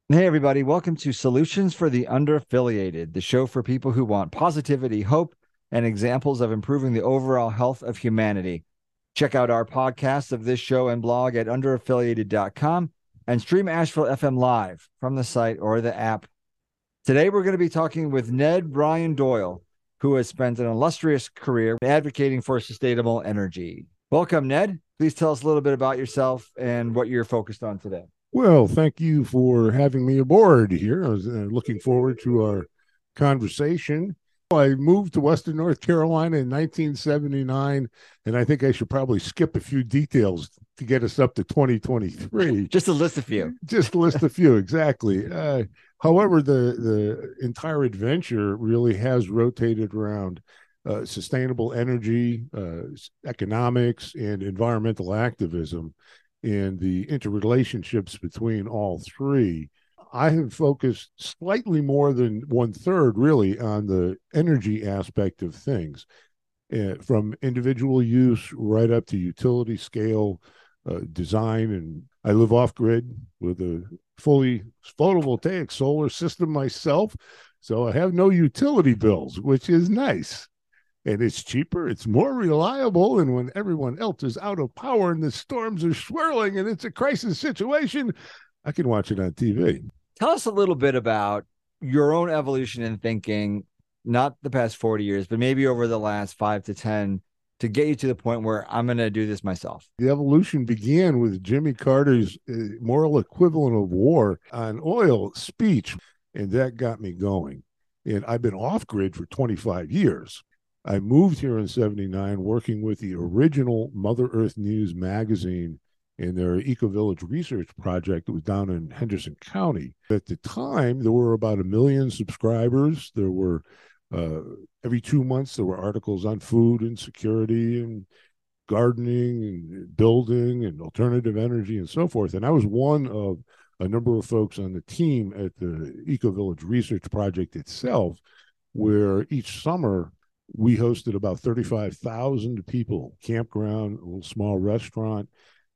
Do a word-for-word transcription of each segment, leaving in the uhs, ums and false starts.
Hey, everybody. Welcome to Solutions for the Underaffiliated, the show for people who want positivity, hope, and examples of improving the overall health of humanity. Check out our podcast of this show and blog at underaffiliated dot com and stream Asheville F M live from the site or the app. Today, we're going to be talking with Ned Brian Doyle, who has spent an illustrious career advocating for sustainable energy. Welcome, Ned. Please tell us a little bit about yourself and what you're focused on today. Well, thank you for having me aboard here. I was uh, looking forward to our conversation. I moved to Western North Carolina in nineteen seventy-nine, and I think I should probably skip a few details to get us up to twenty twenty-three. Just to list a few. Just list a few, exactly. Uh, however, the, the entire adventure really has rotated around uh, sustainable energy, uh, economics, and environmental activism, and the interrelationships between all three. I have focused slightly more than one third, really, on the energy aspect of things, uh, from individual use right up to utility scale uh, design. And I live off grid with a fully photovoltaic solar system myself, so I have no utility bills, which is nice. And it's cheaper, it's more reliable. And when everyone else is out of power and the storms are swirling and it's a crisis situation, I can watch it on T V. Tell us a little bit about your own evolution in thinking, not the past forty years, but maybe over the last five to ten to get you to the point where I'm going to do this myself. The evolution began with Jimmy Carter's uh, moral equivalent of war on oil speech, and that got me going. And I've been off grid for twenty-five years. I moved here in seventy-nine working with the original Mother Earth News magazine and their Eco Village research project that was down in Henderson County. At the time, there were about a million subscribers. There were, uh, every two months, there were articles on food and security and gardening and building and alternative energy and so forth. And I was one of a number of folks on the team at the Eco Village research project itself, where each summer we hosted about thirty-five thousand people, campground, a little small restaurant,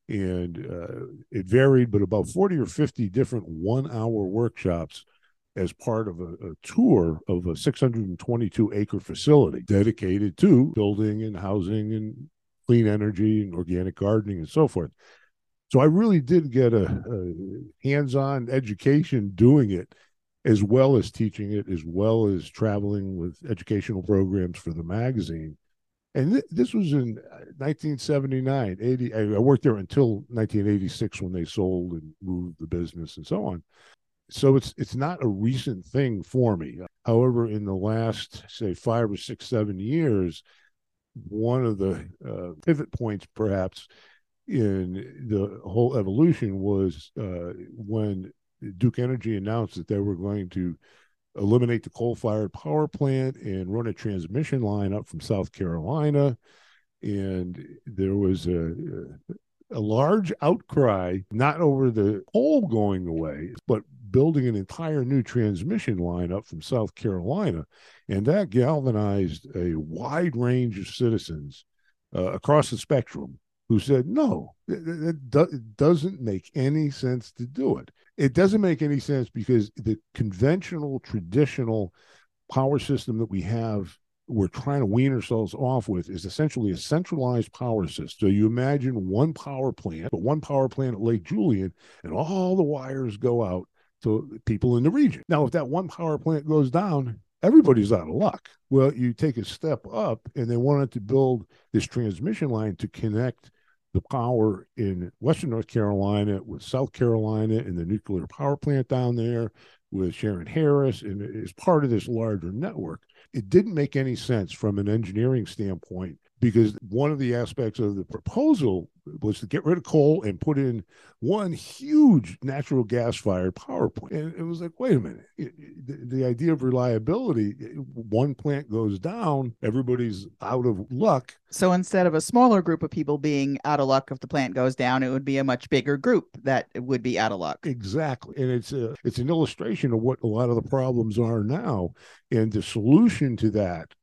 and uh, it varied, but about forty or fifty different one-hour workshops as part of a, a tour of a six hundred twenty-two acre facility dedicated to building and housing and clean energy and organic gardening and so forth. So I really did get a, a hands-on education doing it, as well as teaching it, as well as traveling with educational programs for the magazine. And th- this was in nineteen seventy-nine, eighty. I worked there until nineteen eighty-six when they sold and moved the business and so on. So it's it's not a recent thing for me. However, in the last, say, five or six, seven years, one of the uh, pivot points, perhaps, in the whole evolution was uh, when Duke Energy announced that they were going to eliminate the coal-fired power plant and run a transmission line up from South Carolina. And there was a, a large outcry, not over the coal going away, but building an entire new transmission line up from South Carolina. And that galvanized a wide range of citizens uh, across the spectrum who said, no, it, do- it doesn't make any sense to do it. It doesn't make any sense because the conventional, traditional power system that we have, we're trying to wean ourselves off with, is essentially a centralized power system. So you imagine one power plant, but one power plant at Lake Julian, and all the wires go out to people in the region. Now, if that one power plant goes down, everybody's out of luck. Well, you take a step up, and they wanted to build this transmission line to connect the power in Western North Carolina with South Carolina and the nuclear power plant down there with Sharon Harris, and as part of this larger network. It didn't make any sense from an engineering standpoint, because one of the aspects of the proposal was to get rid of coal and put in one huge natural gas-fired power plant. And it was like, wait a minute, the, the idea of reliability, one plant goes down, everybody's out of luck. So instead of a smaller group of people being out of luck if the plant goes down, it would be a much bigger group that would be out of luck. Exactly. And it's a, it's an illustration of what a lot of the problems are now. And the solution to that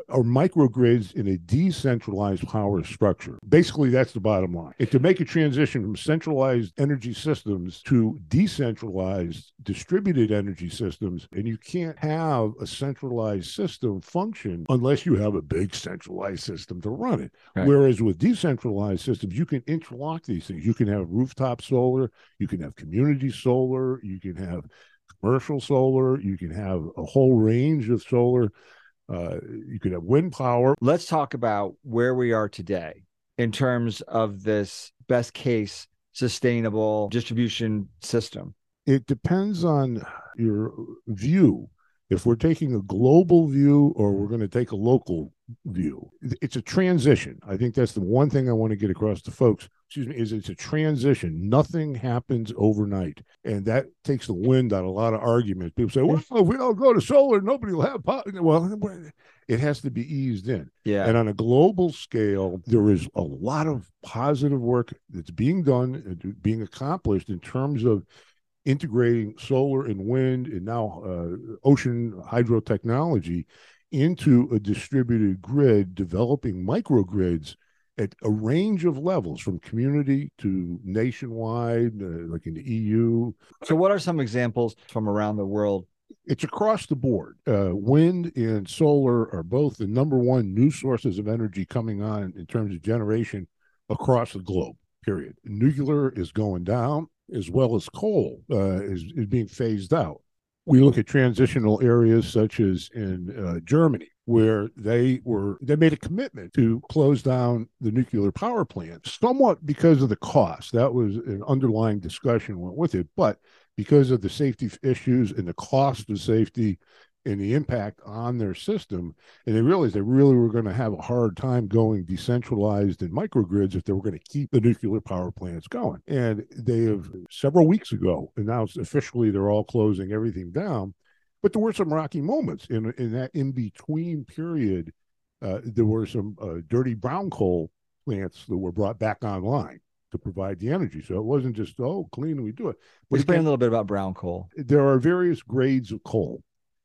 are microgrids in a decentralized power structure. Basically, that's the bottom line. And to make a transition from centralized energy systems to decentralized distributed energy systems, and you can't have a centralized system function unless you have a big centralized system to run it. Right. Whereas with decentralized systems, you can interlock these things. You can have rooftop solar, you can have community solar, you can have commercial solar, you can have a whole range of solar. Uh, you could have wind power. Let's talk about where we are today in terms of this best case sustainable distribution system. It depends on your view. If we're taking a global view or we're going to take a local view, it's a transition. I think that's the one thing I want to get across to folks, excuse me, is it's a transition. Nothing happens overnight. And that takes the wind out of a lot of arguments. People say, well, if we don't go to solar, nobody will have power. Well, it has to be eased in. Yeah. And on a global scale, there is a lot of positive work that's being done, being accomplished in terms of integrating solar and wind and now uh, ocean hydro technology into a distributed grid, developing microgrids at a range of levels from community to nationwide, uh, like in the E U. So what are some examples from around the world? It's across the board. Uh, wind and solar are both the number one new sources of energy coming on in terms of generation across the globe, period. Nuclear is going down, as well as coal uh, is, is being phased out. We look at transitional areas such as in uh, Germany, where they were they made a commitment to close down the nuclear power plant, somewhat because of the cost. That was an underlying discussion went with it, but because of the safety issues and the cost of safety and the impact on their system, and they realized they really were going to have a hard time going decentralized and microgrids if they were going to keep the nuclear power plants going. And they have several weeks ago announced officially they're all closing everything down. But there were some rocky moments in in that in-between period. Uh, there were some uh, dirty brown coal plants that were brought back online to provide the energy. So it wasn't just, oh, clean, we do it. But explain again, a little bit about brown coal. There are various grades of coal.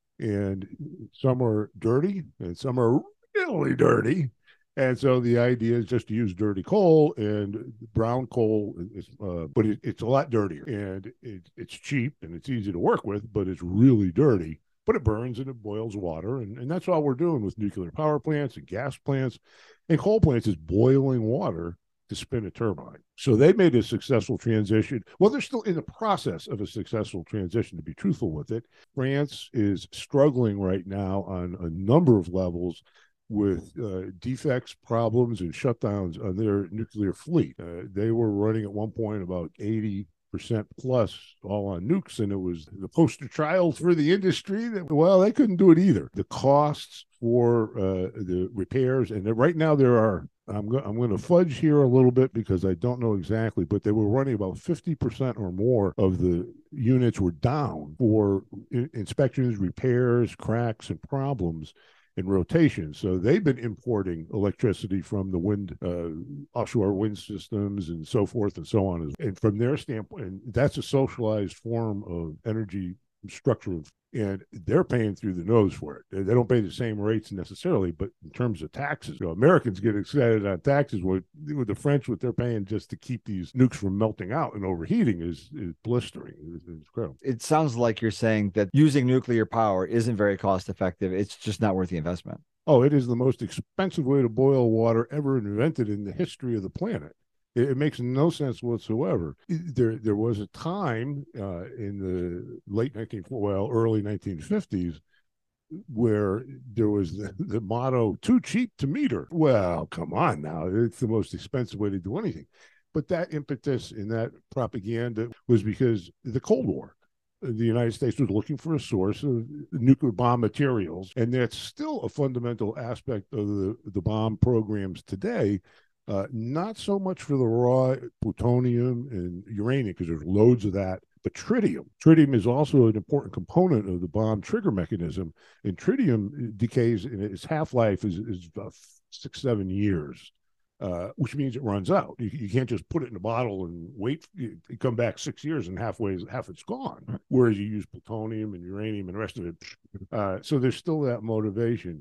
And some are dirty and some are really dirty. And so the idea is just to use dirty coal, and brown coal is, uh, but it, it's a lot dirtier, and it, it's cheap and it's easy to work with, but it's really dirty. But it burns and it boils water. And, and that's all we're doing with nuclear power plants and gas plants. And coal plants is boiling water to spin a turbine. So they made a successful transition. Well, they're still in the process of a successful transition, to be truthful with it. France is struggling right now on a number of levels with uh, defects, problems, and shutdowns on their nuclear fleet. Uh, they were running at one point about eighty percent plus all on nukes, and it was the poster child for the industry that, well, they couldn't do it either. The costs for uh, the repairs, and right now there are, I'm, go- I'm going to fudge here a little bit because I don't know exactly, but they were running about fifty percent or more of the units were down for in- inspections, repairs, cracks, and problems in rotation. So they've been importing electricity from the wind, uh, offshore wind systems and so forth and so on. And from their standpoint, and that's a socialized form of energy structure, and they're paying through the nose for it. They, they don't pay the same rates necessarily, but in terms of taxes, you know, Americans get excited on taxes. With, with the French, what they're paying just to keep these nukes from melting out and overheating is, is blistering. It's, it's incredible. It sounds like you're saying that using nuclear power isn't very cost effective. It's just not worth the investment. Oh, it is the most expensive way to boil water ever invented in the history of the planet. It, it makes no sense whatsoever. There, there was a time uh, in the late nineteen, well, early nineteen fifties, where there was the, the motto, too cheap to meter. Well, come on now. It's the most expensive way to do anything. But that impetus and that propaganda was because the Cold War. The United States was looking for a source of nuclear bomb materials, and that's still a fundamental aspect of the, the bomb programs today. Uh, not so much for the raw plutonium and uranium, because there's loads of that, but tritium. Tritium is also an important component of the bomb trigger mechanism, and tritium decays, and its half-life is, is about six, seven years. Uh, which means it runs out. You, you can't just put it in a bottle and wait. You, you come back six years and halfway, half it's gone. Whereas you use plutonium and uranium and the rest of it. Uh, so there's still that motivation.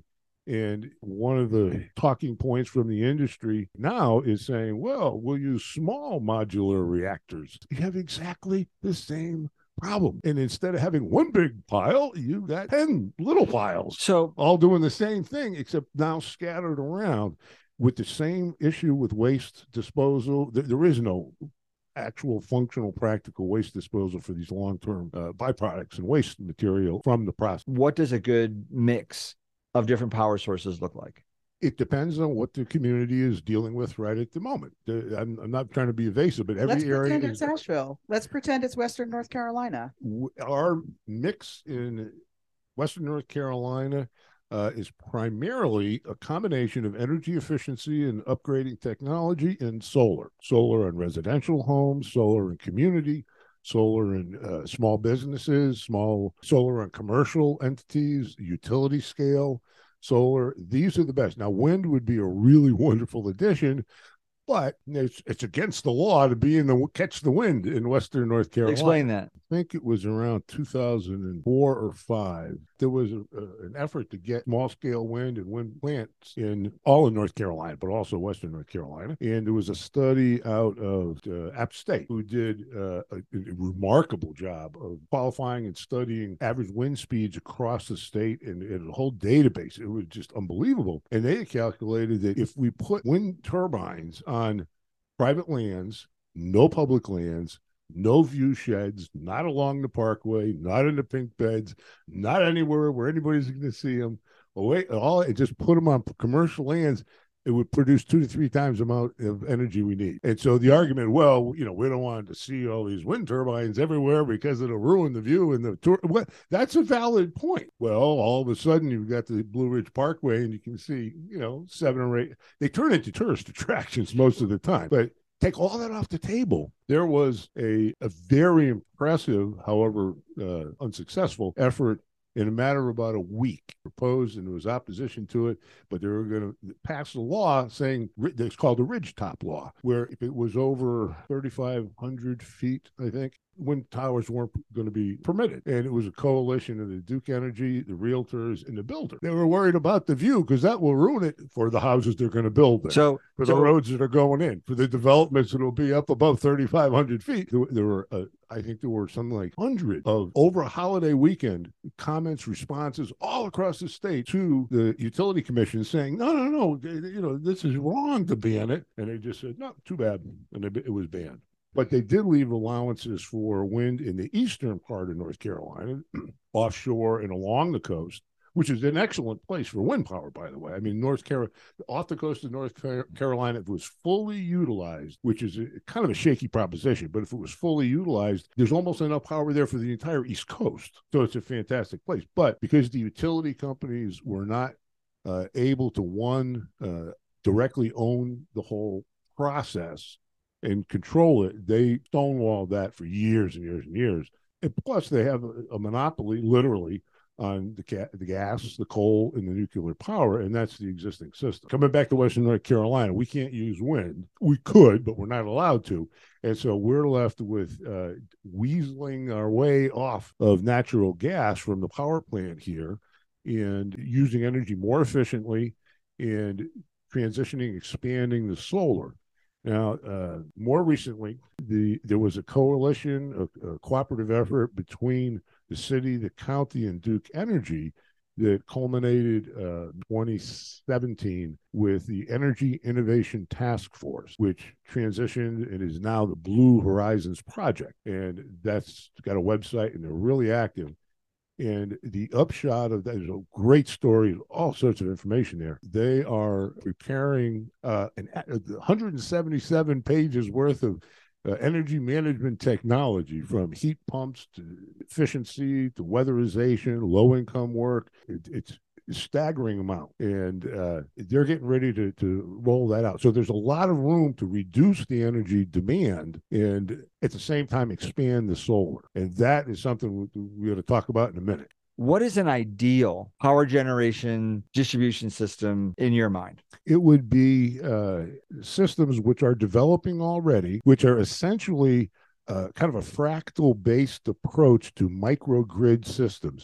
And one of the talking points from the industry now is saying, well, we'll use small modular reactors. You have exactly the same problem. And instead of having one big pile, you got ten little piles. So all doing the same thing, except now scattered around with the same issue with waste disposal. There, there is no actual functional practical waste disposal for these long-term uh, byproducts and waste material from the process. what does a good mix of different power sources look like? It depends on what the community is dealing with right at the moment. I'm, I'm not trying to be evasive, but every Let's area pretend is, it's Asheville. Let's pretend it's Western North Carolina. Our mix in Western North Carolina uh, is primarily a combination of energy efficiency and upgrading technology and solar. Solar on residential homes, solar in community, solar in uh, small businesses, small solar on commercial entities, utility scale solar. These are the best. Now, wind would be a really wonderful addition, but it's it's against the law to be in the catch the wind in Western North Carolina. Explain that. I think it was around two thousand four or five. There was a, a, an effort to get small scale wind and wind plants in all of North Carolina, but also Western North Carolina. And there was a study out of uh, App State who did uh, a, a remarkable job of qualifying and studying average wind speeds across the state and, and a whole database. It was just unbelievable. And they calculated that if we put wind turbines on private lands, no public lands, no view sheds, not along the parkway, not in the pink beds, not anywhere where anybody's going to see them. Away, all it just put them on commercial lands. It would produce two to three times the amount of energy we need. And so the argument, well, you know, we don't want to see all these wind turbines everywhere because it'll ruin the view and the tour. Well, that's a valid point. Well, all of a sudden you've got the Blue Ridge Parkway and you can see, you know, seven or eight. They turn into tourist attractions most of the time, but take all that off the table. There was a, a very impressive, however uh, unsuccessful, effort in a matter of about a week proposed, and there was opposition to it, but they were going to pass a law saying, it's called the Ridge Top Law, where if it was over thirty-five hundred feet, I think, wind towers weren't going to be permitted. And it was a coalition of the Duke Energy, the realtors, and the builder. They were worried about the view because that will ruin it for the houses they're going to build there. So for so, the roads that are going in, for the developments that will be up above thirty-five hundred feet. There, there were, uh, I think there were something like one hundred of over a holiday weekend comments, responses all across the state to the utility commission saying, no, no, no, you know, this is wrong to ban it. And they just said, no, too bad. And it, it was banned. But they did leave allowances for wind in the eastern part of North Carolina, offshore and along the coast, which is an excellent place for wind power, by the way. I mean, North Carolina, off the coast of North Carolina, if it was fully utilized, which is a, kind of a shaky proposition, but if it was fully utilized, there's almost enough power there for the entire East Coast. So it's a fantastic place. But because the utility companies were not uh, able to, one, uh, directly own the whole process and control it, they stonewalled that for years and years and years. And plus, they have a, a monopoly, literally, on the, ca- the gas, the coal, and the nuclear power, and that's the existing system. Coming back to Western North Carolina, we can't use wind. We could, but we're not allowed to. And so we're left with uh, weaseling our way off of natural gas from the power plant here and using energy more efficiently and transitioning, expanding the solar. Now, uh, more recently, the there was a coalition, a, a cooperative effort between the city, the county, and Duke Energy that culminated uh, twenty seventeen with the Energy Innovation Task Force, which transitioned and is now the Blue Horizons Project. And that's got a website, and they're really active. And the upshot of that is a great story, all sorts of information there. They are preparing uh, an one hundred seventy-seven pages worth of uh, energy management technology, from heat pumps to efficiency to weatherization, low income work. It, it's a staggering amount, and uh, they're getting ready to, to roll that out. So there's a lot of room to reduce the energy demand and at the same time expand the solar. And that is something we're going to talk about in a minute. What is an ideal power generation distribution system in your mind? It would be uh, systems which are developing already, which are essentially uh, kind of a fractal-based approach to microgrid systems,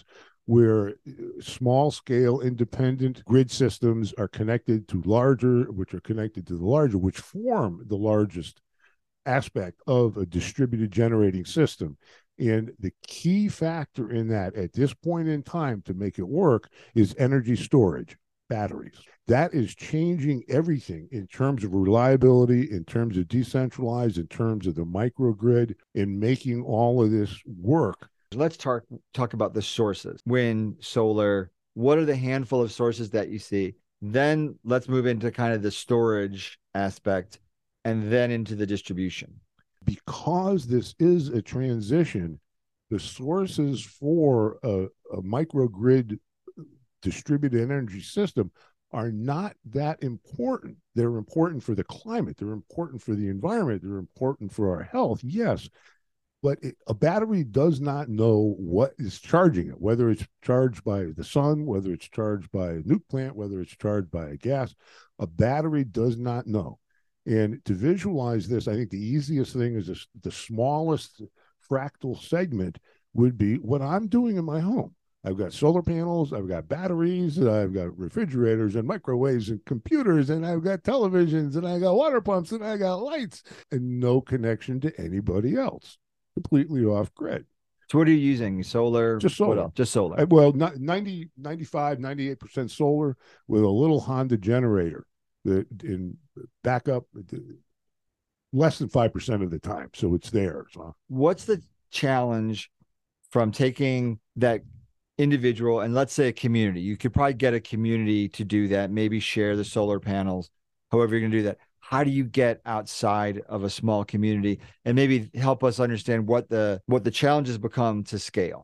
where small scale independent grid systems are connected to larger, which are connected to the larger, which form the largest aspect of a distributed generating system. And the key factor in that at this point in time to make it work is energy storage, batteries. That is changing everything in terms of reliability, in terms of decentralized, in terms of the microgrid, in making all of this work. Let's talk talk about the sources. Wind, solar, what are the handful of sources that you see? Then let's move into kind of the storage aspect and then into the distribution. Because this is a transition, the sources for a, a microgrid distributed energy system are not that important. They're important for the climate. They're important for the environment. They're important for our health, yes. But it, a battery does not know what is charging it, whether it's charged by the sun, whether it's charged by a nuke plant, whether it's charged by a gas. A battery does not know. And to visualize this, I think the easiest thing is this, the smallest fractal segment would be what I'm doing in my home. I've got solar panels, I've got batteries, I've got refrigerators and microwaves and computers, and I've got televisions, and I got water pumps, and I got lights, and no connection to anybody else. Completely off grid. So what are you using? Solar? Just solar. What else? Just solar. I, well, not ninety, ninety-five, ninety-eight percent solar with a little Honda generator that in backup less than five percent of the time. So it's there. So. What's the challenge from taking that individual and let's say a community? You could probably get a community to do that, maybe share the solar panels, however you're going to do that. How do you get outside of a small community and maybe help us understand what the what the challenges become to scale?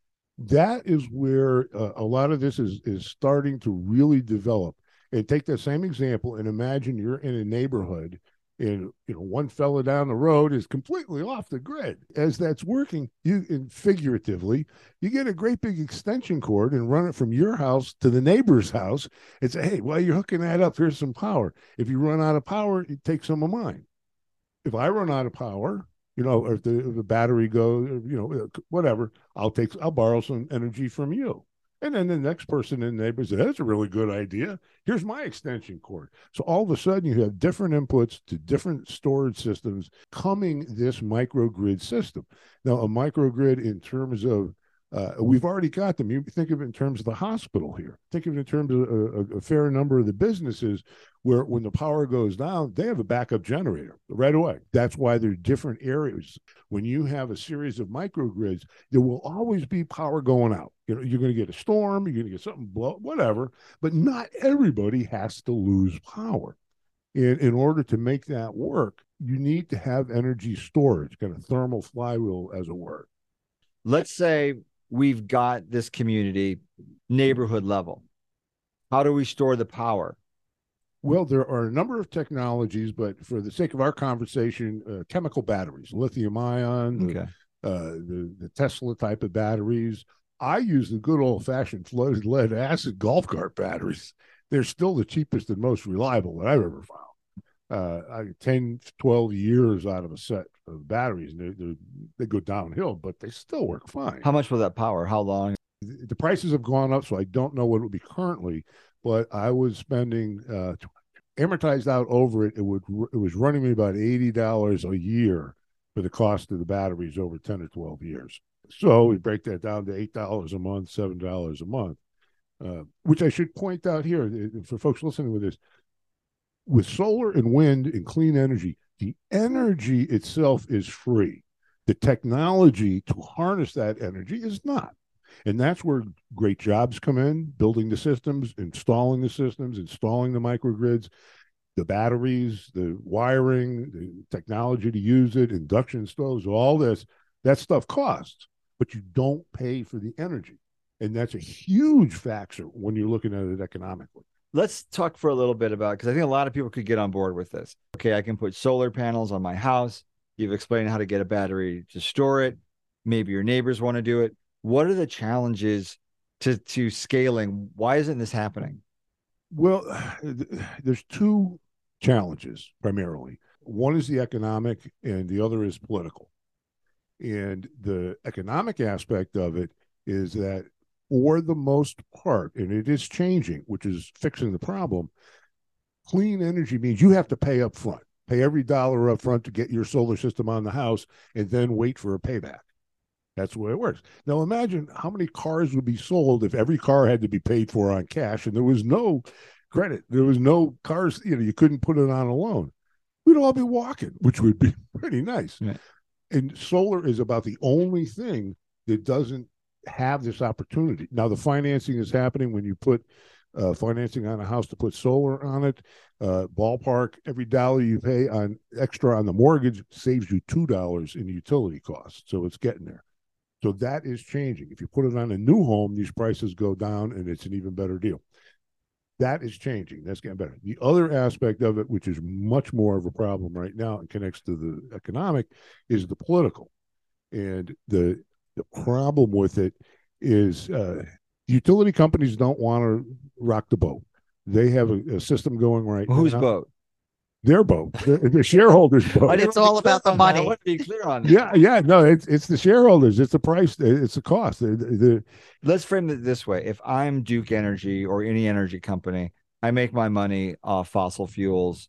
That is where uh, a lot of this is is starting to really develop. And take that same example and imagine you're in a neighborhood and you know one fella down the road is completely off the grid. As that's working, you and figuratively, you get a great big extension cord and run it from your house to the neighbor's house and say, hey, while you're hooking that up, here's some power. If you run out of power, you take some of mine. If I run out of power, you know, or if the, if the battery goes, you know, whatever, I'll take, I'll borrow some energy from you. And then the next person in the neighborhood said, that's a really good idea. Here's my extension cord. So all of a sudden you have different inputs to different storage systems coming this microgrid system. Now, a microgrid in terms of, uh, we've already got them. You think of it in terms of the hospital here. Think of it in terms of a, a fair number of the businesses where when the power goes down, they have a backup generator right away. That's why there's different areas. When you have a series of microgrids, there will always be power going out. You know, you're going to get a storm, you're going to get something blow, whatever, but not everybody has to lose power. And in order to make that work, you need to have energy storage, kind of thermal flywheel, as it were. Let's say we've got this community neighborhood level. How do we store the power? Well, there are a number of technologies, but for the sake of our conversation, uh, chemical batteries, lithium ion, Okay. the, uh, the, the Tesla type of batteries. I use the good old fashioned flooded lead acid golf cart batteries. They're still the cheapest and most reliable that I've ever found. Uh, I ten, twelve years out of a set of batteries, and they, they, they go downhill, but they still work fine. How much will that power? How long? The, the prices have gone up, so I don't know what it would be currently, but I was spending uh, amortized out over it. It would it was running me about eighty dollars a year for the cost of the batteries over ten or twelve years. So we break that down to eight dollars a month, seven dollars a month, uh, which I should point out here for folks listening with this. With solar and wind and clean energy, the energy itself is free. The technology to harness that energy is not. And that's where great jobs come in, building the systems, installing the systems, installing the microgrids, the batteries, the wiring, the technology to use it, induction stoves, all this. That stuff costs, but you don't pay for the energy. And that's a huge factor when you're looking at it economically. Let's talk for a little bit about, because I think a lot of people could get on board with this. Okay, I can put solar panels on my house. You've explained how to get a battery to store it. Maybe your neighbors want to do it. What are the challenges to, to scaling? Why isn't this happening? Well, there's two challenges primarily. One is the economic and the other is political. And the economic aspect of it is that for the most part, and it is changing, which is fixing the problem. Clean energy means you have to pay up front, pay every dollar up front to get your solar system on the house, and then wait for a payback. That's the way it works. Now imagine how many cars would be sold if every car had to be paid for on cash and there was no credit. There was no cars, you know, you couldn't put it on a loan. We'd all be walking, which would be pretty nice. Right. And solar is about the only thing that doesn't have this opportunity. Now the financing is happening when you put uh, financing on a house to put solar on it. Uh, ballpark, every dollar you pay on extra on the mortgage saves you two dollars in utility costs. So it's getting there. So that is changing. If you put it on a new home, these prices go down and it's an even better deal. That is changing. That's getting better. The other aspect of it, which is much more of a problem right now and connects to the economic, is the political. And the the problem with it is uh, utility companies don't want to rock the boat. They have a, a system going right well, now. Whose boat? Their boat, the, the shareholders' boat. But it's all about the money. I want to be clear on that. Yeah, yeah, no, it's it's the shareholders. It's the price. It's the cost. The, the, Let's frame it this way. If I'm Duke Energy or any energy company, I make my money off fossil fuels.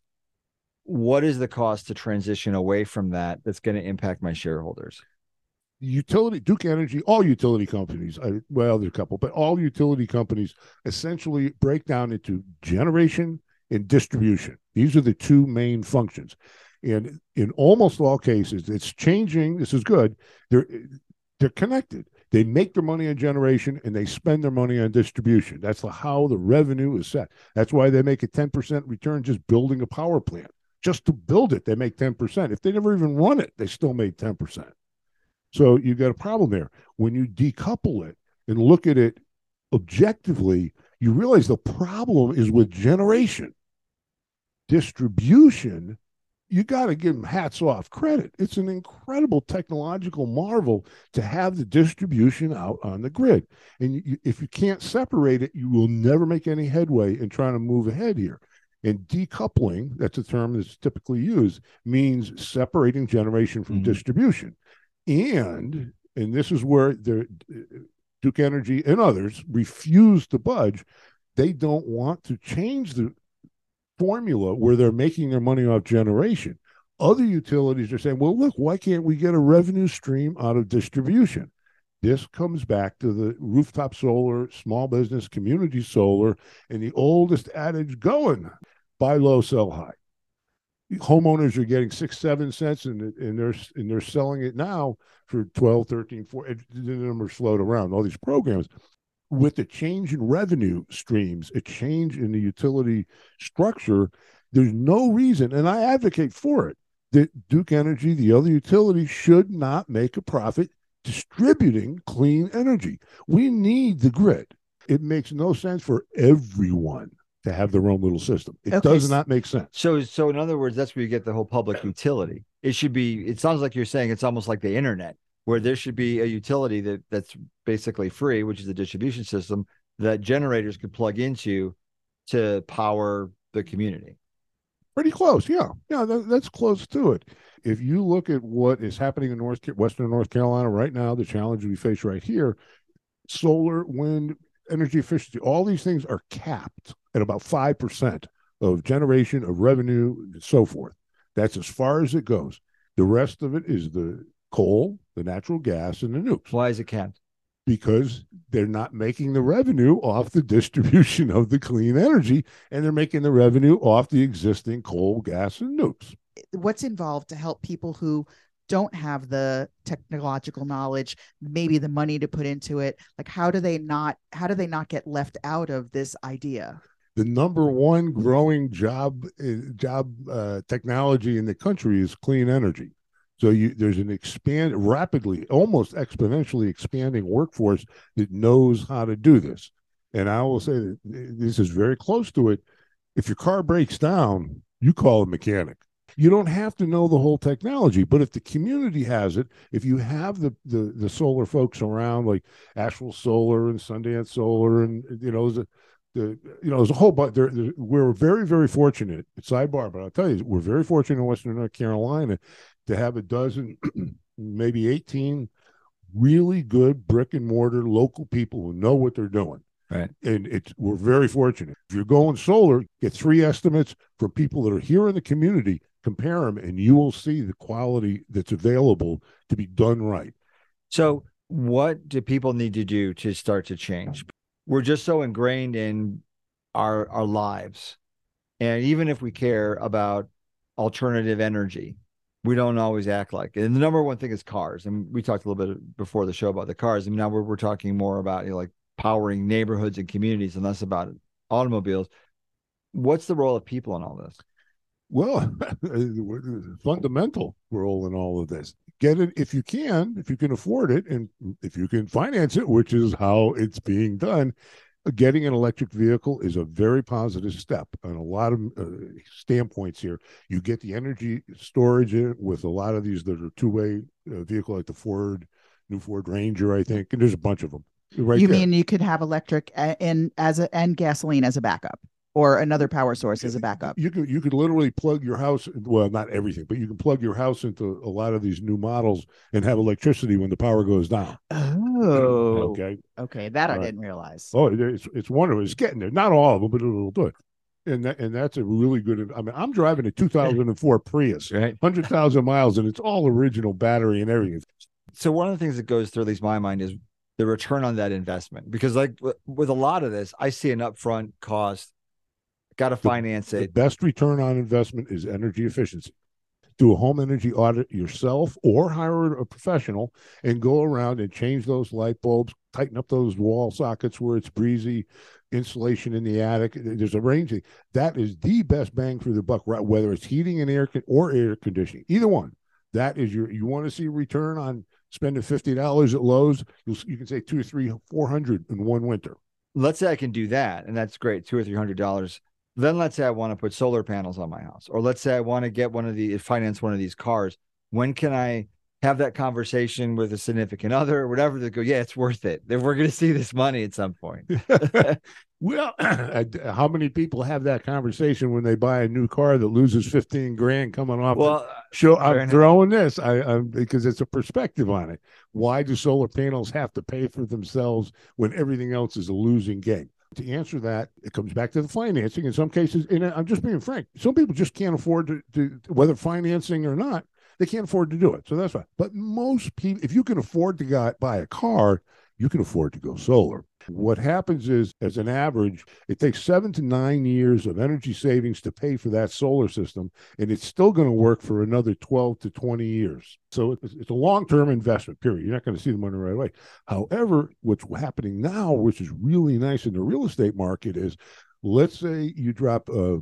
What is the cost to transition away from that that's going to impact my shareholders? Utility, Duke Energy, all utility companies, I, well, there's a couple, but all utility companies essentially break down into generation and distribution. These are the two main functions. And in almost all cases, it's changing. This is good. They're they're connected. They make their money on generation and they spend their money on distribution. That's how the revenue is set. That's why they make a ten percent return just building a power plant. Just to build it, they make ten percent. If they never even run it, they still made ten percent. So you've got a problem there. When you decouple it and look at it objectively, you realize the problem is with generation. Distribution, you got to give them hats off credit. It's an incredible technological marvel to have the distribution out on the grid. And you, if you can't separate it, you will never make any headway in trying to move ahead here. And decoupling, that's a term that's typically used, means separating generation from mm-hmm. distribution. And, and this is where the Duke Energy and others refuse to budge. They don't want to change the formula where they're making their money off generation. Other utilities are saying, well, look, why can't we get a revenue stream out of distribution? This comes back to the rooftop solar, small business, community solar, and the oldest adage going, buy low, sell high. Homeowners are getting six, seven cents, and, and, they're, and they're selling it now for twelve, thirteen, fourteen. The numbers float around, all these programs. With the change in revenue streams, a change in the utility structure, there's no reason, and I advocate for it, that Duke Energy, the other utilities, should not make a profit distributing clean energy. We need the grid. It makes no sense for everyone to have their own little system. It okay. does not make sense. So, so in other words, that's where you get the whole public utility. It should be, it sounds like you're saying it's almost like the internet, where there should be a utility that that's basically free, which is a distribution system that generators could plug into to power the community. Pretty close. Yeah. Yeah. That, that's close to it. If you look at what is happening in North, Western North Carolina right now, the challenge we face right here, solar, wind, energy efficiency, all these things are capped at about five percent of generation, of revenue, and so forth. That's as far as it goes. The rest of it is the coal, the natural gas, and the nukes. Why is it capped? Because they're not making the revenue off the distribution of the clean energy, and they're making the revenue off the existing coal, gas, and nukes. What's involved to help people who don't have the technological knowledge, maybe the money to put into it? Like, how do they not, how do they not get left out of this idea? The number one growing job, uh, job uh, technology in the country is clean energy. So you, there's an expand rapidly, almost exponentially expanding workforce that knows how to do this. And I will say that this is very close to it. If your car breaks down, you call a mechanic. You don't have to know the whole technology, but if the community has it, if you have the the, the solar folks around, like Asheville Solar and Sundance Solar, and you know the the you know there's a whole bunch. There, there, we're very very fortunate. Sidebar, but I'll tell you, we're very fortunate in Western North Carolina to have a dozen, maybe eighteen really good brick and mortar local people who know what they're doing. Right. And it's we're very fortunate. If you're going solar, get three estimates from people that are here in the community, compare them, and you will see the quality that's available to be done right. So what do people need to do to start to change? We're just so ingrained in our our lives. And even if we care about alternative energy, we don't always act like it. And the number one thing is cars. And we talked a little bit before the show about the cars. And now we're, we're talking more about, you know, like powering neighborhoods and communities and less about automobiles. What's the role of people in all this? Well, fundamental role in all of this. Get it if you can, if you can afford it, and if you can finance it, which is how it's being done. Getting an electric vehicle is a very positive step on a lot of uh, standpoints here. You get the energy storage in it with a lot of these that are two-way uh, vehicle, like the Ford, new Ford Ranger, I think, and there's a bunch of them. Right you there. mean you could have electric and as a and gasoline as a backup, or another power source as a backup? You could you could literally plug your house. Well, not everything, but you can plug your house into a lot of these new models and have electricity when the power goes down. Oh, okay, okay, that all I right. didn't realize. Oh, it's it's wonderful. It's getting there. Not all of them, but it'll do it. And that and that's a really good. I mean, I'm driving a two thousand four Prius, right, one hundred thousand miles, and it's all original battery and everything. So one of the things that goes through at least my mind is the return on that investment, because like with a lot of this, I see an upfront cost. Got to finance the, it. The best return on investment is energy efficiency. Do a home energy audit yourself or hire a professional and go around and change those light bulbs, tighten up those wall sockets where it's breezy, insulation in the attic. There's a range of, that is the best bang for the buck, right? Whether it's heating and air or air conditioning, either one. That is your, you want to see a return on spending fifty dollars at Lowe's, you'll, you can say two or three, four hundred in one winter. Let's say I can do that, and that's great, two or three hundred dollars. Then let's say I want to put solar panels on my house, or let's say I want to get one of the finance one of these cars. When can I have that conversation with a significant other or whatever to go, yeah, it's worth it. Then we're going to see this money at some point. Well, how many people have that conversation when they buy a new car that loses fifteen grand coming off? Well, show I'm enough. throwing this I, I'm, because it's a perspective on it. Why do solar panels have to pay for themselves when everything else is a losing game? To answer that, it comes back to the financing. In some cases, and I'm just being frank, some people just can't afford to, to whether financing or not, they can't afford to do it. So that's fine. But most people, if you can afford to go, buy a car, you can afford to go solar. What happens is, as an average, it takes seven to nine years of energy savings to pay for that solar system, and it's still going to work for another twelve to twenty years. So it's, it's a long-term investment, period. You're not going to see the money right away. However, what's happening now, which is really nice in the real estate market, is let's say you drop a, a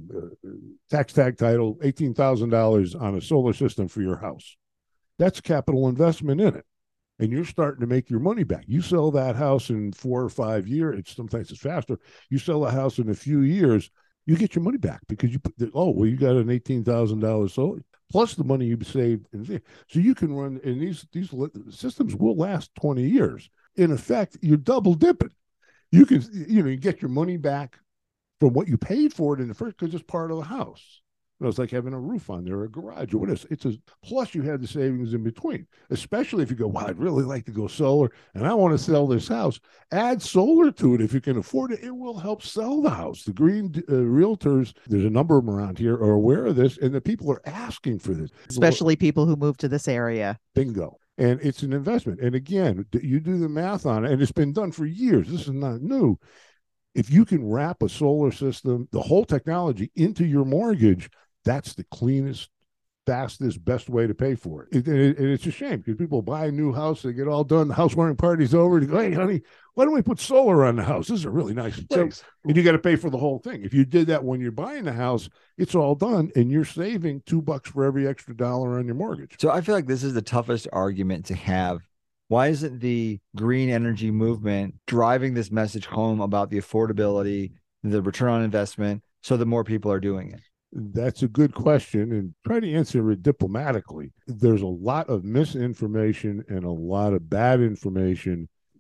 tax tag title, eighteen thousand dollars on a solar system for your house. That's capital investment in it. And you're starting to make your money back. You sell that house in four or five years. It's sometimes it's faster. You sell a house in a few years, you get your money back because you put the, oh, well, you got an eighteen thousand dollars solar plus the money you saved. So you can run, and these, these systems will last twenty years. In effect, you're double dipping. You can, you know, you get your money back from what you paid for it in the first, because it's part of the house. You know, it's like having a roof on there, or a garage, or what is it's a plus you have the savings in between, especially if you go, well, I'd really like to go solar and I want to sell this house. Add solar to it if you can afford it. It will help sell the house. The green uh, realtors, there's a number of them around here, are aware of this, and the people are asking for this. Especially people who move to this area. Bingo. And it's an investment. And again, you do the math on it, and it's been done for years. This is not new. If you can wrap a solar system, the whole technology, into your mortgage, that's the cleanest, fastest, best way to pay for it. And it, it, it's a shame because people buy a new house, they get all done, the housewarming party's over, to go, hey, honey, why don't we put solar on the house? This is a really nice place. So, and you got to pay for the whole thing. If you did that when you're buying the house, it's all done, and you're saving two bucks for every extra dollar on your mortgage. So I feel like this is the toughest argument to have. Why isn't the green energy movement driving this message home about the affordability, the return on investment, so that more people are doing it? That's a good question, and try to answer it diplomatically. There's a lot of misinformation and a lot of bad information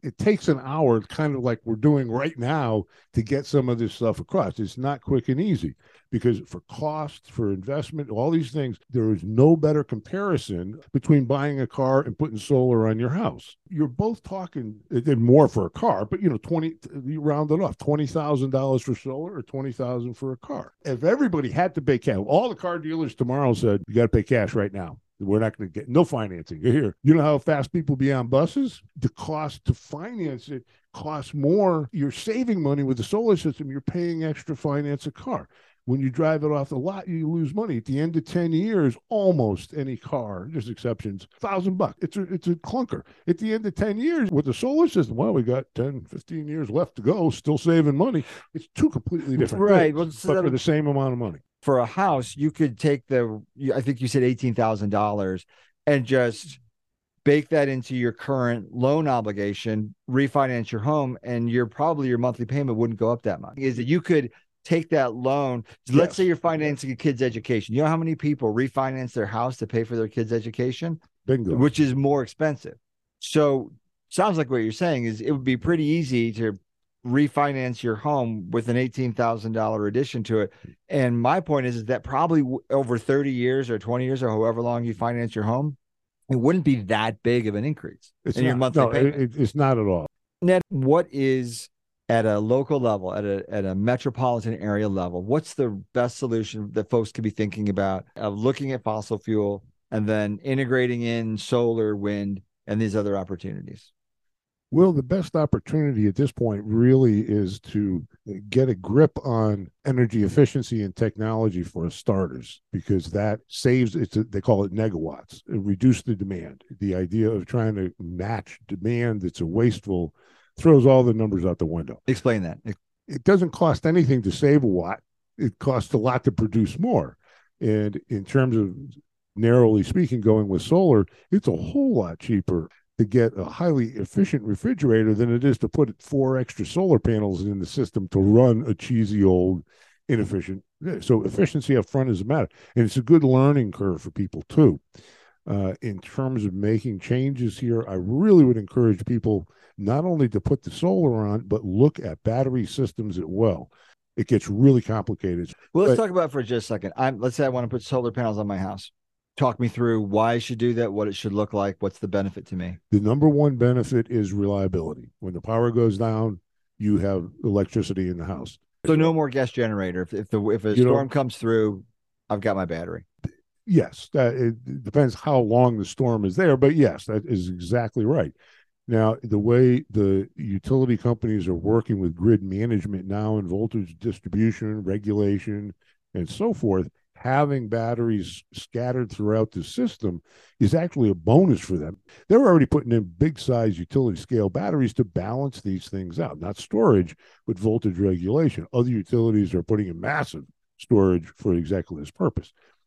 it takes an hour, kind of like we're doing right now, to get some of this stuff across. It's not quick and easy because for cost, for investment, all these things, there is no better comparison between buying a car and putting solar on your house. You're both talking, and more for a car, but you know, twenty, you round it off, twenty thousand dollars for solar or twenty thousand dollars for a car. If everybody had to pay cash, all the car dealers tomorrow said, you got to pay cash right now. We're not going to get no financing. You're here. You know how fast people be on buses? The cost to finance it costs more. You're saving money with the solar system. You're paying extra to finance a car. When you drive it off the lot, you lose money. At the end of ten years, almost any car, there's exceptions, thousand bucks. It's a, it's a clunker. At the end of ten years, with the solar system, well, we got ten, fifteen years left to go, still saving money. It's two completely different right. things, Well, but so for the same amount of money. For a house, you could take the, I think you said eighteen thousand dollars and just bake that into your current loan obligation, refinance your home, and your probably your monthly payment wouldn't go up that much. Is that you could take that loan. Let's yes. say you're financing a kid's education. You know how many people refinance their house to pay for their kid's education? Bingo. Which is more expensive. So sounds like what you're saying is it would be pretty easy to refinance your home with an eighteen thousand dollars addition to it. And my point is, is that probably w- over thirty years or twenty years or however long you finance your home, it wouldn't be that big of an increase it's in not, your monthly no, payment. It, it's not at all. Ned, what is at a local level, at a at a metropolitan area level, what's the best solution that folks could be thinking about of looking at fossil fuel and then integrating in solar, wind, and these other opportunities? Well, the best opportunity at this point really is to get a grip on energy efficiency and technology for starters, because that saves, it's a, they call it negawatts, it reduce the demand. The idea of trying to match demand that's a wasteful throws all the numbers out the window. Explain that. It doesn't cost anything to save a watt. It costs a lot to produce more. And in terms of narrowly speaking, going with solar, it's a whole lot cheaper to get a highly efficient refrigerator than it is to put four extra solar panels in the system to run a cheesy old inefficient. So efficiency up front is a matter. And it's a good learning curve for people too. Uh, in terms of making changes here, I really would encourage people not only to put the solar on, but look at battery systems as well. It gets really complicated. Well, let's but, talk about it for just a second. I'm, let's say I want to put solar panels on my house. Talk me through why I should do that, what it should look like, what's the benefit to me? The number one benefit is reliability. When the power goes down, you have electricity in the house. So no more gas generator. If, if the if a you storm know, comes through, I've got my battery. Yes, that, it depends how long the storm is there, but yes, that is exactly right. Now, the way the utility companies are working with grid management now and voltage distribution, regulation, and so forth, having batteries scattered throughout the system is actually a bonus for them. They're already putting in big size utility scale batteries to balance these things out, not storage, but voltage regulation. Other utilities are putting in massive storage for exactly this purpose.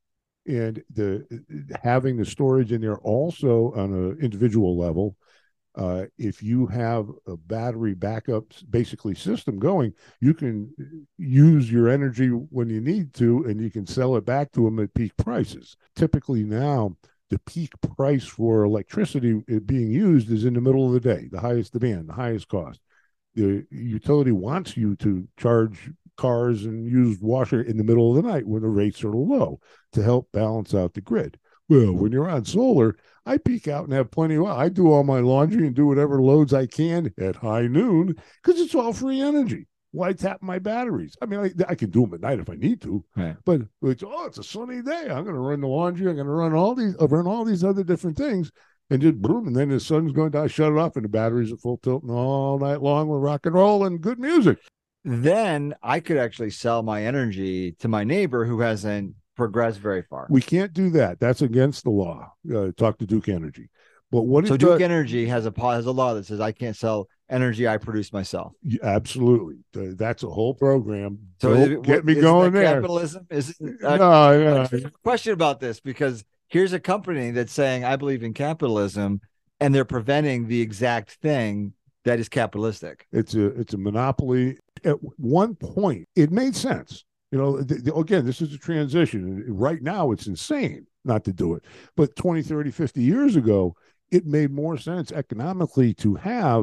And the having the storage in there also on an individual level, uh, if you have a battery backup basically system going, you can use your energy when you need to, and you can sell it back to them at peak prices. Typically now, the peak price for electricity being used is in the middle of the day, the highest demand, the highest cost. The utility wants you to charge cars and use washer in the middle of the night when the rates are low to help balance out the grid. Well, when you're on solar, I peak out and have plenty of, I do all my laundry and do whatever loads I can at high noon because it's all free energy. Why tap my batteries? I mean, I, I can do them at night if I need to, right. But it's, oh, it's a sunny day. I'm going to run the laundry. I'm going to run all these, I'll run all these other different things. And just boom, and then the sun's going down, shut it off, and the batteries are full tilt, and all night long with rock and roll and good music. Then I could actually sell my energy to my neighbor who hasn't progressed very far. We can't do that. That's against the law. Uh, talk to Duke Energy. But what so Duke does, Energy has a has a law that says I can't sell energy I produce myself. Absolutely, uh, that's a whole program. So it, get me going there. Capitalism is it, uh, no, no. I have a question about this because here's a company that's saying I believe in capitalism, and they're preventing the exact thing that is capitalistic. It's a it's a monopoly. At one point, it made sense. You know, th- th- again, this is a transition. Right now, it's insane not to do it. But twenty, thirty, fifty years ago, it made more sense economically to have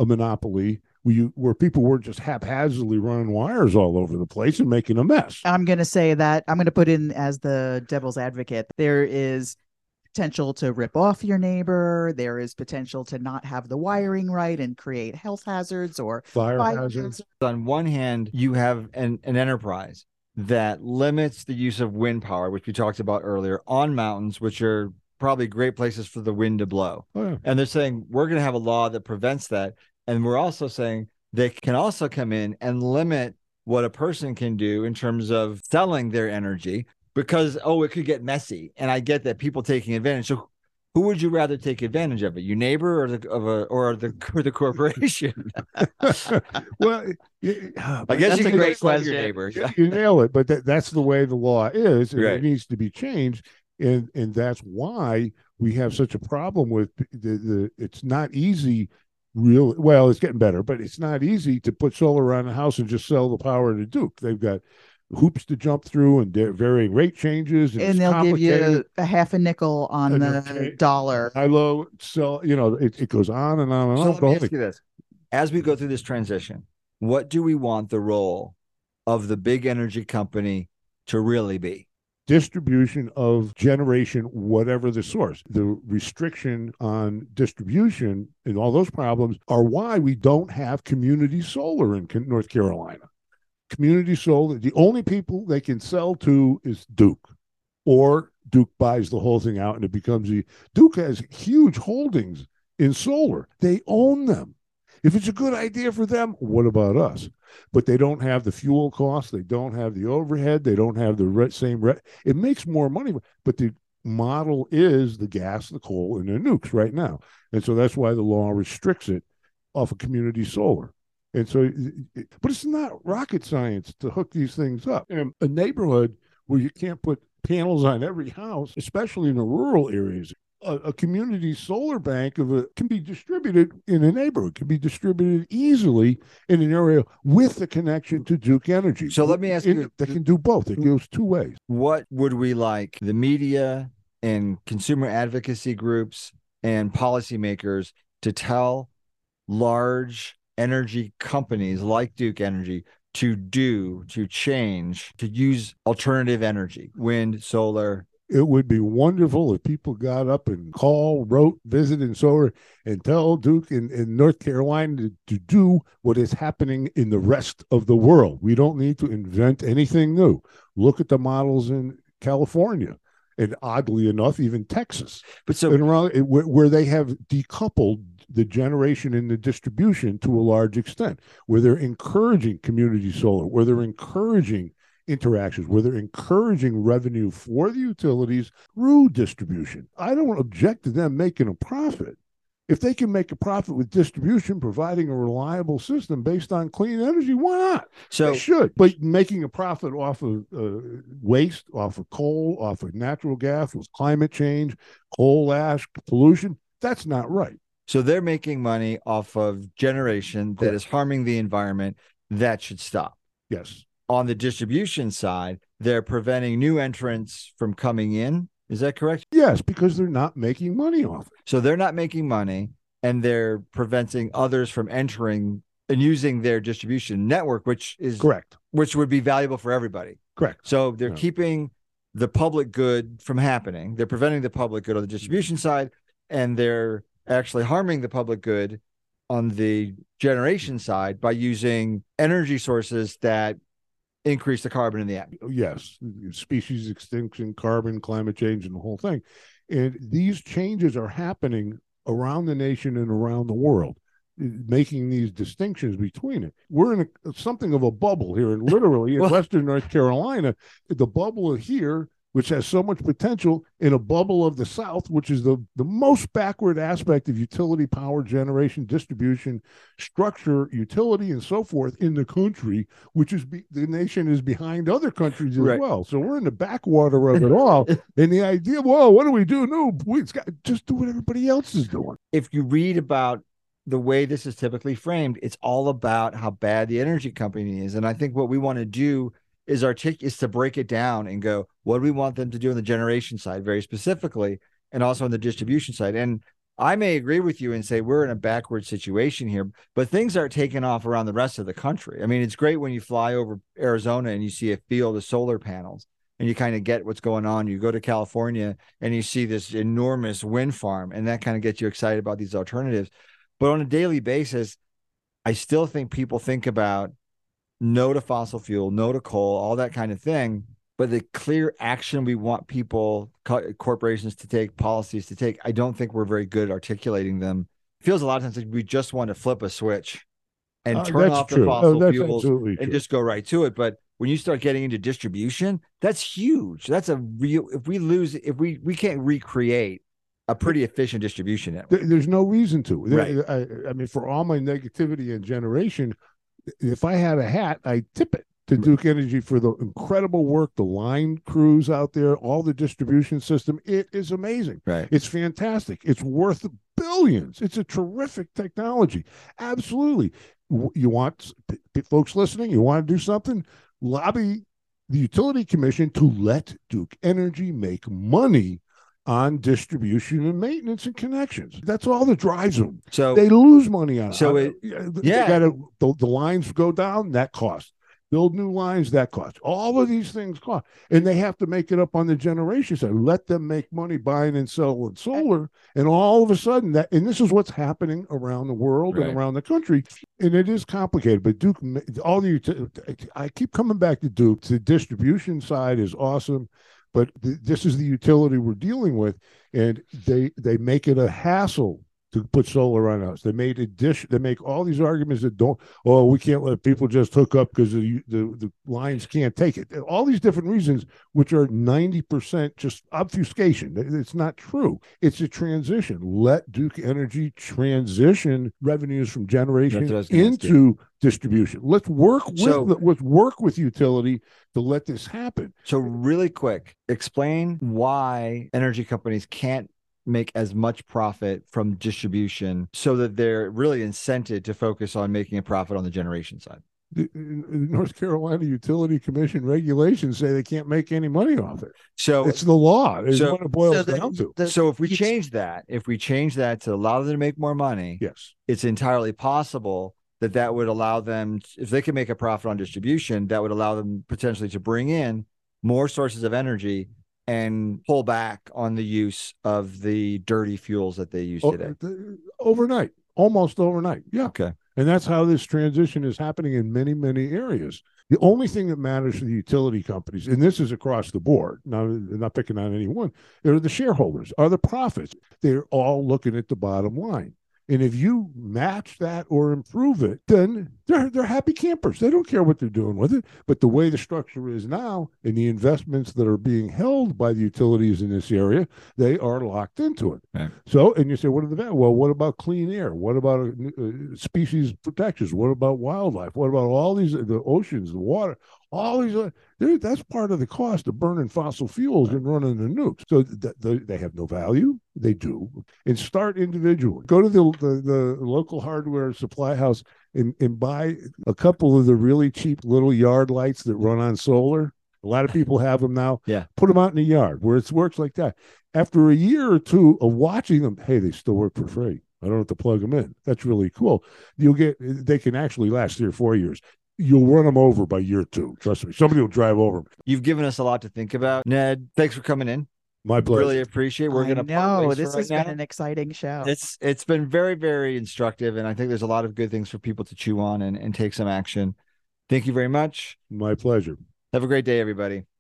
a monopoly where, you, where people were just haphazardly running wires all over the place and making a mess. I'm going to say that I'm going to put in as the devil's advocate. There is potential to rip off your neighbor. There is potential to not have the wiring right and create health hazards or Fire, fire hazards. hazards. On one hand, you have an, an enterprise that limits the use of wind power, which we talked about earlier, on mountains, which are probably great places for the wind to blow. Oh, yeah. And they're saying we're going to have a law that prevents that. And we're also saying they can also come in and limit what a person can do in terms of selling their energy because, oh, it could get messy. And I get that people taking advantage. So who would you rather take advantage of it? Your neighbor or the of a or the or the corporation? Well, it, I guess That's you a can great go sell your question. neighbor. you, you nail it, but that, that's the way the law is, and Right. it needs to be changed. And and that's why we have such a problem with the, the it's not easy real well it's getting better, but it's not easy to put solar around a house and just sell the power to Duke. They've got hoops to jump through and varying rate changes, and, And it's they'll give you complicated. a half a nickel on And the okay. dollar. I low, so you know it, it goes on and on and So on. let Go me ahead. ask you this: as we go through this transition, what do we want the role of the big energy company to really be? Distribution of generation, whatever the source. The restriction on distribution and all those problems are why we don't have community solar in North Carolina. Community solar, the only people they can sell to is Duke, or Duke buys the whole thing out and it becomes a Duke has huge holdings in solar. They own them. If it's a good idea for them, what about us? But they don't have the fuel costs. They don't have the overhead. They don't have the re- same. Re- it makes more money, but the model is the gas, the coal, and the nukes right now. And so that's why the law restricts it off of community solar. And so, but it's not rocket science to hook these things up. In a neighborhood where you can't put panels on every house, especially in the rural areas, a, a community solar bank of a can be distributed in a neighborhood, can be distributed easily in an area with the connection to Duke Energy. So let me ask it, you, they can do both. It goes two ways. What would we like the media and consumer advocacy groups and policymakers to tell large energy companies like Duke Energy to do, to change, to use alternative energy, wind, solar? It would be wonderful if people got up and call, wrote, visited solar, and tell Duke in, in North Carolina to, to do what is happening in the rest of the world. We don't need to invent anything new. Look at the models in California, and oddly enough, even Texas. But so and around where, where they have decoupled the generation and the distribution to a large extent, where they're encouraging community solar, where they're encouraging interactions, where they're encouraging revenue for the utilities through distribution. I don't object to them making a profit. If they can make a profit with distribution, providing a reliable system based on clean energy, why not? So they should. But making a profit off of uh, waste, off of coal, off of natural gas, with climate change, coal ash, pollution, that's not right. So they're making money off of generation Correct. that is harming the environment. That should stop. Yes. On the distribution side, they're preventing new entrants from coming in. Is that correct? Yes, because they're not making money off it. So they're not making money, and they're preventing others from entering and using their distribution network, which is correct, which would be valuable for everybody. Correct. So they're Yeah. keeping the public good from happening. They're preventing the public good on the distribution side, and they're actually harming the public good on the generation side by using energy sources that increase the carbon in the atmosphere. Yes, species extinction, carbon, climate change, and the whole thing. And these changes are happening around the nation and around the world, making these distinctions between it. We're in a, something of a bubble here, and literally in Well, Western North Carolina, the bubble here, which has so much potential, in a bubble of the South, which is the, the most backward aspect of utility power generation, distribution, structure, utility, and so forth in the country, which is be, the nation is behind other countries as Right. well. So we're in the backwater of it all. And the idea, well, what do we do? No, we got, just do what everybody else is doing. If you read about the way this is typically framed, it's all about how bad the energy company is. And I think what we want to do is artic- is to break it down and go, what do we want them to do on the generation side very specifically, and also on the distribution side. And I may agree with you and say we're in a backward situation here, but things are taking off around the rest of the country. I mean, it's great when you fly over Arizona and you see a field of solar panels and you kind of get what's going on. You go to California and you see this enormous wind farm, and that kind of gets you excited about these alternatives. But on a daily basis, I still think people think about no to fossil fuel, no to coal, all that kind of thing. But the clear action we want people, co- corporations to take, policies to take, I don't think we're very good at articulating them. It feels a lot of times like we just want to flip a switch and Uh, turn that's off the true. fossil Oh, that's fuels absolutely and true. just go right to it. But when you start getting into distribution, that's huge. That's a real, if we lose, if we, we can't recreate a pretty efficient distribution network. There- There's no reason to. Right. I, I mean, for all my negativity and generation, if I had a hat, I'd tip it to Duke Energy for the incredible work, the line crews out there, all the distribution system. It is amazing. Right. It's fantastic. It's worth billions. It's a terrific technology. Absolutely. You want folks listening, you want to do something, lobby the Utility Commission to let Duke Energy make money on distribution and maintenance and connections. That's all that drives them. So they lose money on so it. it. They Yeah. gotta, the, the lines go down, that costs. Build new lines, that costs. All of these things cost. And they have to make it up on the generation side. Let them make money buying and selling solar. And all of a sudden, that, and this is what's happening around the world Right. and around the country. And it is complicated. But Duke, all the, I keep coming back to Duke. The distribution side is awesome. But th- this is the utility we're dealing with, and they they make it a hassle to put solar on us. They made a dish. They make all these arguments that don't. Oh, we can't let people just hook up because the, the the lines can't take it. All these different reasons, which are ninety percent just obfuscation. It's not true. It's a transition. Let Duke Energy transition revenues from generation into distribution. Let's work with So- the, let's work with utility to let this happen. So really quick, explain why energy companies can't make as much profit from distribution so that they're really incented to focus on making a profit on the generation side. The North Carolina Utility Commission regulations say they can't make any money off it. So It's the law. It's so- what it boils So the- down to. the- so if we you- change that, if we change that to allow them to make more money, Yes. it's entirely possible that that would allow them, if they can make a profit on distribution, that would allow them potentially to bring in more sources of energy and pull back on the use of the dirty fuels that they use O- today. the- Overnight, almost overnight. Yeah. Okay. And that's how this transition is happening in many, many areas. The only thing that matters to the utility companies, and this is across the board, now they're not picking on anyone, are the shareholders, are the profits. They're all looking at the bottom line. And if you match that or improve it, then they're they're happy campers. They don't care what they're doing with it. But the way the structure is now and the investments that are being held by the utilities in this area, they are locked into it. Right. So, and you say, what are the value? Well, what about clean air? What about uh, uh, species protections? What about wildlife? What about all these, the oceans, the water? All these, uh, that's part of the cost of burning fossil fuels and running the nukes. So th- th- they have no value. They do. And start individually. Go to the, the, the local hardware supply house and, and buy a couple of the really cheap little yard lights that run on solar. A lot of people have them now. Yeah. Put them out in the yard where it works like that. After a year or two of watching them, hey, they still work for free. I don't have to plug them in. That's really cool. You'll get, they can actually last three or four years. You'll run them over by year two. Trust me. Somebody will drive over them. You've given us a lot to think about. Ned, thanks for coming in. My pleasure. Really appreciate it. We're I going to know this right has now. been an exciting show. It's it's been very, very instructive, and I think there's a lot of good things for people to chew on and, and take some action. Thank you very much. My pleasure. Have a great day, everybody.